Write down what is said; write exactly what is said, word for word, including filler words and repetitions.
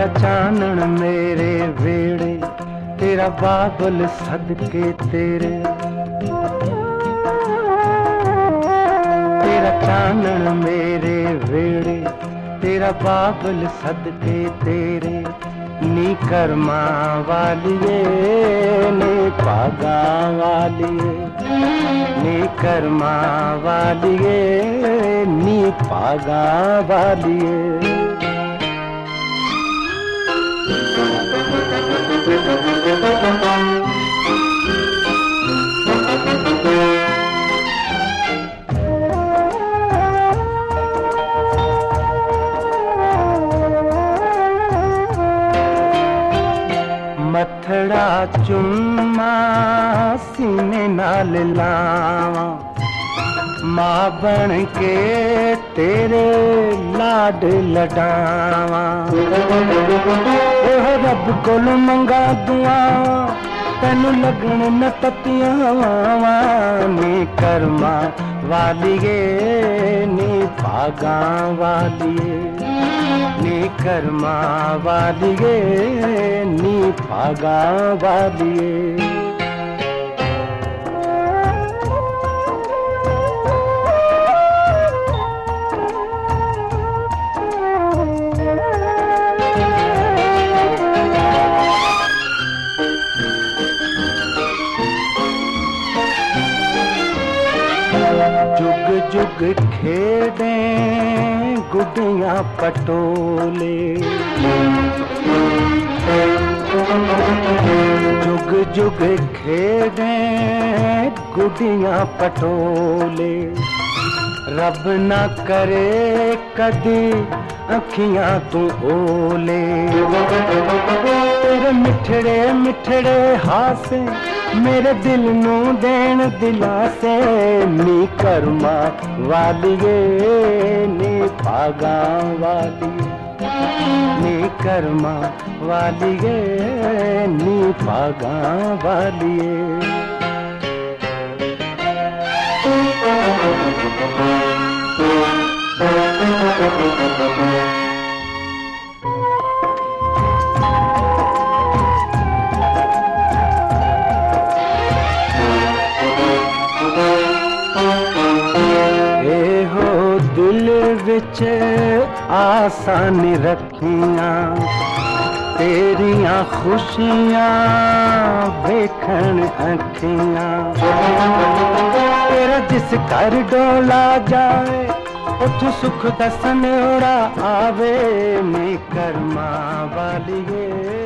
तेरा चानन मेरे वेड़े, तेरा बाबल सदके तेरे। तेरा चानन मेरे वेड़े, तेरा बाबल सदके तेरे। नी कर्मा वालिए नी पागा वालिए, नी कर्मा वालिए नी पागा वालिए। मथड़ा चुम्मा सीने नाल लावा, मां बन के तेरे लाड लडावा। ओह रब कोल मंगा दुआ, तेनू लगन न ततियां वावां। नी कर्मा वालिए नी भागा वालिए, नी कर्मा वालिए नी भागा वालिए। जुग जुग खेड़े गुड्डियां पटोले, जुग जुग खेड़े गुड्डियां पटोले। रब ना करे कदी अखियां तू ओले, तेरे मिठड़े मिठड़े हासे मेरे दिल नू देन दिलासे। नी कर्मा वालिए नी भागा वालिए, नी कर्मा वालिए नी भागा वालिए। दिल विच आसानी रखियां, तेरियां खुशियां वेखण अखियां। तेरा जिस घर डोला जाए, उठ सुख दा सनोरा आवे। नी कर्मा वालिए